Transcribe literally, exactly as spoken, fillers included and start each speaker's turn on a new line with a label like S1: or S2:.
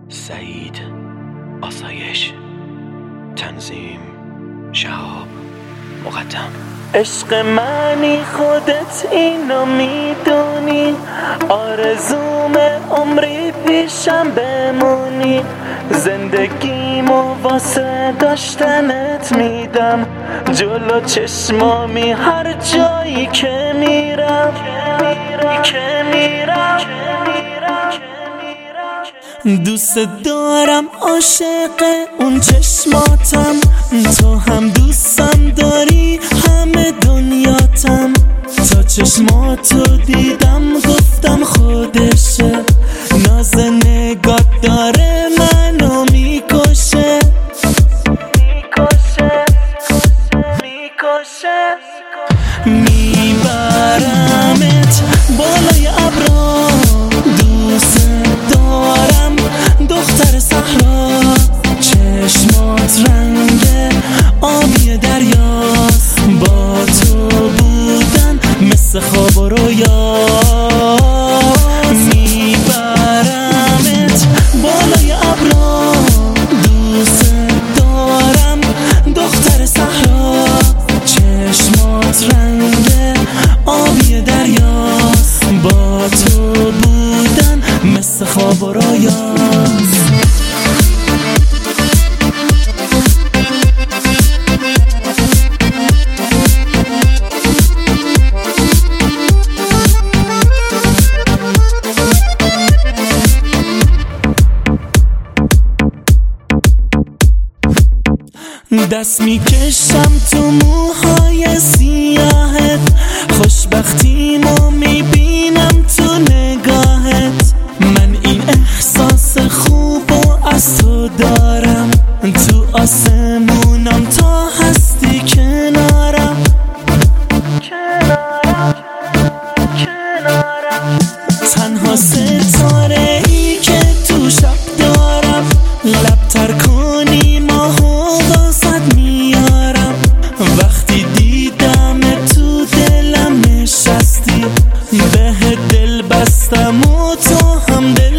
S1: سعید آسایش، تنظیم شهاب مقدم.
S2: عشق منی خودت اینو میدونی، آرزوم عمری پیشم بمونی، زندگیمو واسه داشتنت میدم، جلو چشمامی هر جایی که میرم که میرم. دوست دارم، عاشق اون چشماتم، تو هم دوستم داری همه دنیاتم، تا چشماتو دیدم گفتم خودشه، ناز نگات داره منو میکشه میکشه میکشه میبرمت بالای ابرا، دوست دارم دختر صحرا، چشمات رنگ آبی دریاست، با تو بودن مثل خواب و رویا، میبرمت بالای ابرا، دوست دارم دختر صحرا، چشمات رنگ آبی دریاست، با تو بودن مثل خواب و رویاست. دست میکشم تو موهای سیاهت، خوشبختیمو میبینم تو نگاهت، من این احساس خوبو از تو دارم، تو آسمونم تا هستی کنارم کنارم کنارم، تنها ستاره ای که تو شب دارم، لب تر کنی ماهو واسد میارم، وقتی دیدم تو دلم نشستی، به دل بستم و تو هم دل